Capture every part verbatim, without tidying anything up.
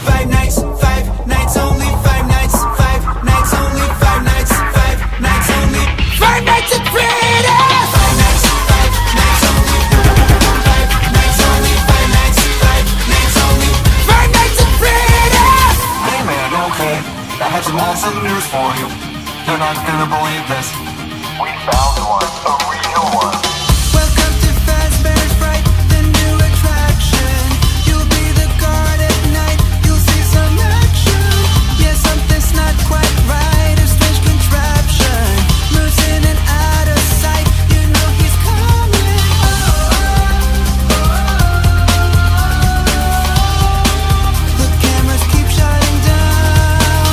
Five nights, five nights only, five nights, five nights only, five nights, five nights only, five nights at Freddy's. Five nights, five nights only, five nights only, five nights, five nights only, five nights at Freddy's. Hey man, okay, I have some awesome news for you. You're not gonna believe this. We found one, a real one. Welcome to Fazbear's Fright, the new attraction. You'll be the guard at night, you'll see some action. Yeah, something's not quite right, a strange contraption moves in and out of sight, you know he's coming. The cameras keep shutting down.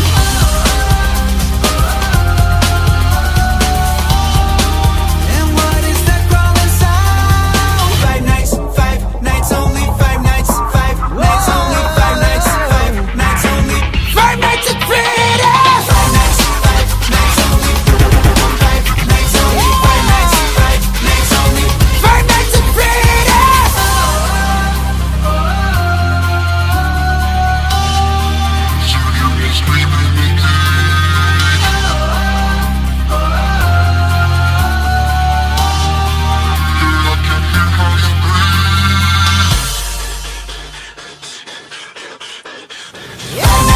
And what is that crawling sound? Five nights, five nights only, five nights, five nights only, five nights, five nights only, five nights at Freddy's. Five nights, five nights only, five nights only, five nights, five nights only, five nights at Freddy's. Yeah.